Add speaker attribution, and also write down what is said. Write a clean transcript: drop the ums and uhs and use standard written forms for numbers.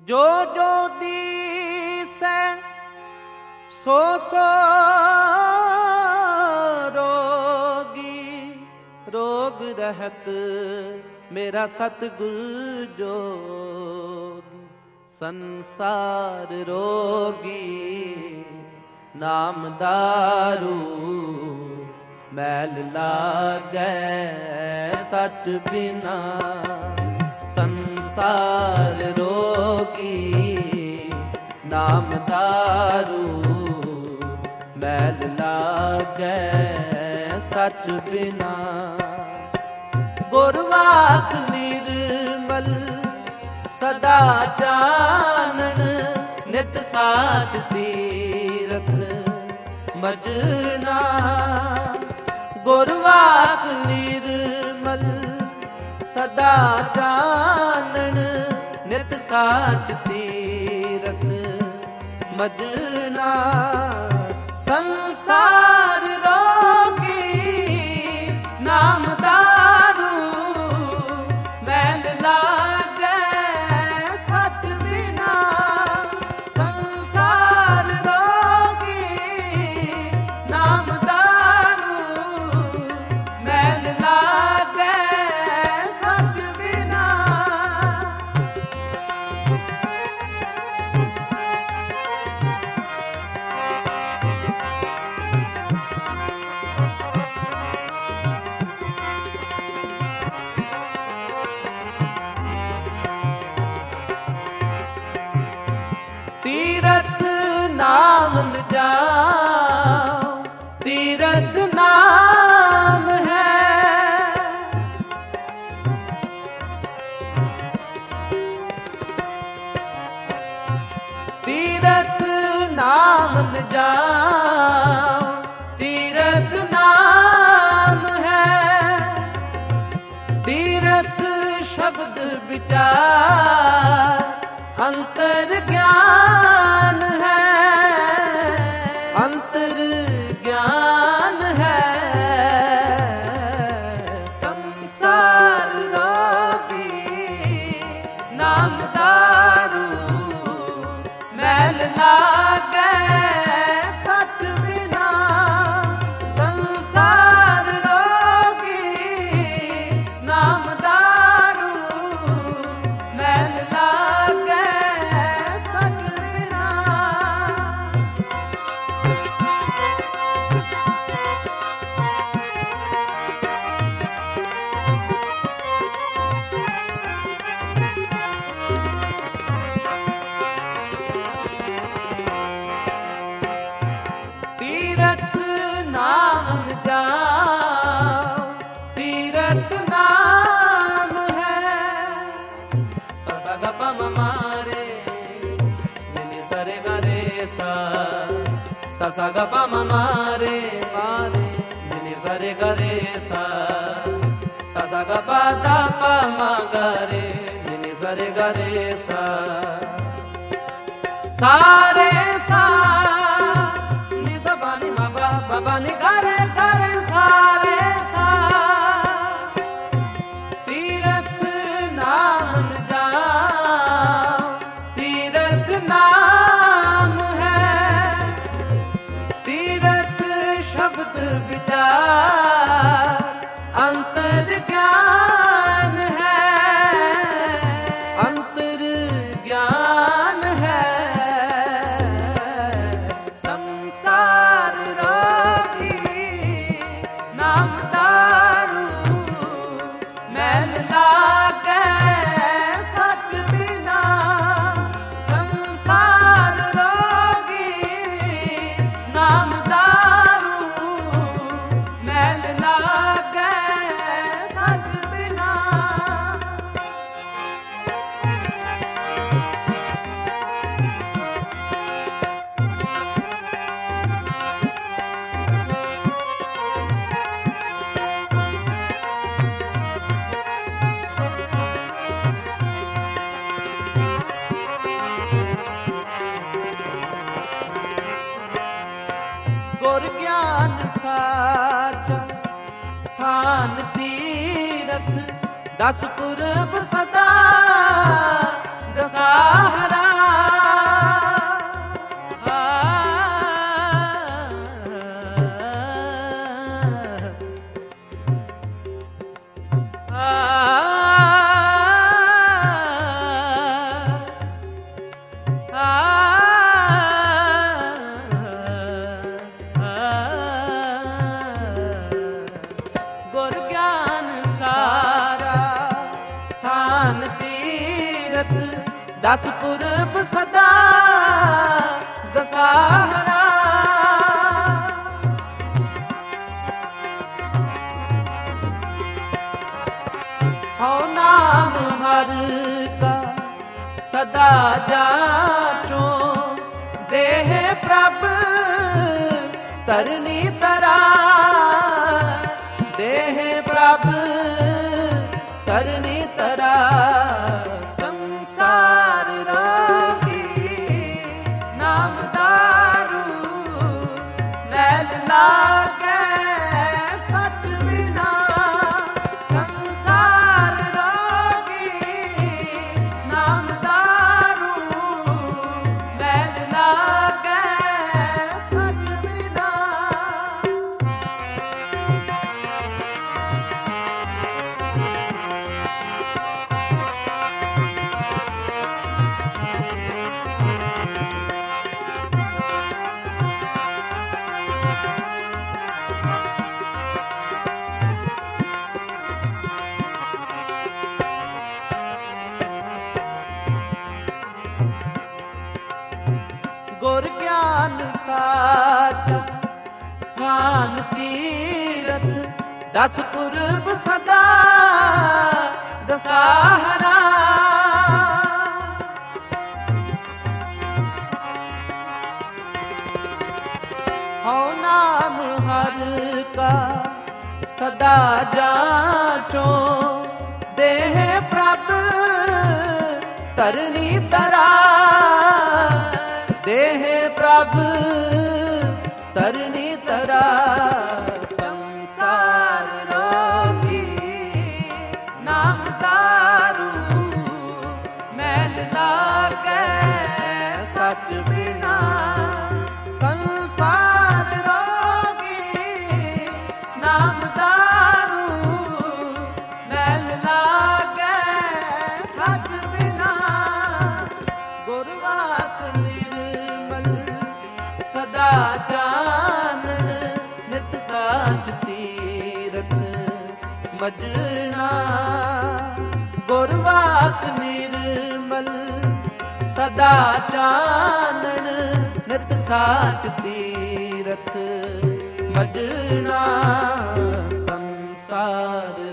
Speaker 1: जो जो दीसै सो सो रोगी, रोग रहत मेरा सतगुरु जोग। संसार रोगी नाम दारू, मैल लागै सच बिना। संसार रोगी नाम दारू, मैल लागै सच बिना। गुरवाक निर्मल सदा जानन, नित साध तीरथ मजना। गुरवाक निर्मल सदा जानन, नित साध तीरथ मजना। संसार रोगी नाम दारू, मैल लागै सच बिना। संसार रोगी नाम दारू, मैल लागै सच बिना। तीरथ नाम न जाओ, तीरथ नाम है। तीरथ नाम न जाओ, तीरथ नाम है। तीरथ शब्द विचार अंतर ज्ञान है, अंतर ज्ञान है। संसार रोगी नाम दारू, मैल लागै सच बिना। संसार रोगी नाम दारू, मैल लागै सच बिना। तीरथ नाम जाओ, तीरथ नाम है। सा सा ग प म म रे, नि सा रे ग रे सा। सा सा ग प म म रे रे, नि सा रे ग रे सा। सा सा ग प द प म ग रे, नि सा रे ग रे सा। सा रे सा नि सा प नि म प प प नि ग रे सा रे सा। तीरथ नाम न जाओ, तीरथ नाम है। तीरथ शब्द विचार अंतर ज्ञान है, अंतर ज्ञान है। संसार रोगी नाम दारू, मैल लागै सच बिना। संसार रोगी नाम दारू, मैल लागै सच बिना। गुर ज्ञान साचा थान तीरथ, दस पुरब सदा दशहरा। ਗਿਆਨ ਤੀਰਥ ਦਸ ਪੁਰਬ ਸਦਾ ਦਸਾਹਰਾ। ਹਉ ਨਾਮ ਹਰ ਕਾ ਸਦਾ ਜਾਚੋ, ਦੇਹ ਪ੍ਰਭ ਤਰਨੀ ਤਰਾ, ਦੇਹ ਪ੍ਰਭ ਤਰਨੀ ਤਰਾ। ਸੰਸਾਰ ਰੋਗੀ ਨਾਮ ਦਾਰੂ, ਮੈਲ ਲਾਗੈ ਸਚ ਬਿਨਾ। ਸੰਸਾਰ ਰੋਗੀ ਨਾਮ ਦਾਰੂ, ਮੈਲ ਲਾਗੈ ਸਚ ਬਿਨਾ। ਗੁਰ ਗਿਆਨ ਸਾਚਾ ਗਿਆਨ ਤੀਰਥ ਦਸ ਪੁਰਬ ਸਦਾ ਦਸਾਹਰਾ। ਹਉ ਨਾਮ ਹਰ ਕਾ ਸਦਾ ਜਾਚੋ, ਦੇਹ ਪ੍ਰਭ ਤਰਨੀ ਤਰਾ, ਦੇਹ ਪ੍ਰਭ ਤਰਨੀ ਤਰਾ। ਸੰਸਾਰ ਰੋਗੀ ਨਾਮ ਦਾਰੂ, ਮੈਲ ਲਾਗੈ ਸਚ ਬਿਨਾ। ਸੰਸਾਰ ਰੋਗੀ ਨਾਮ ਦਾਰੂ, ਮੈਲ ਲਾਗੈ ਸਚ ਬਿਨਾ। ਗੁਰਵਾਕ ਨਿਰਮਲ ਸਦਾ ਜਾਣਨ, ਨਿਤ ਸਾਚ ਤੀਰਥ ਮਜਣਾ। ਗੁਰਵਾਕ ਨਿਰਮਲ ਸਦਾ ਜਾਣਨ, ਨਿਤ ਸਾਚ ਤੀਰਥ ਮਜਣਾ। ਸੰਸਾਰ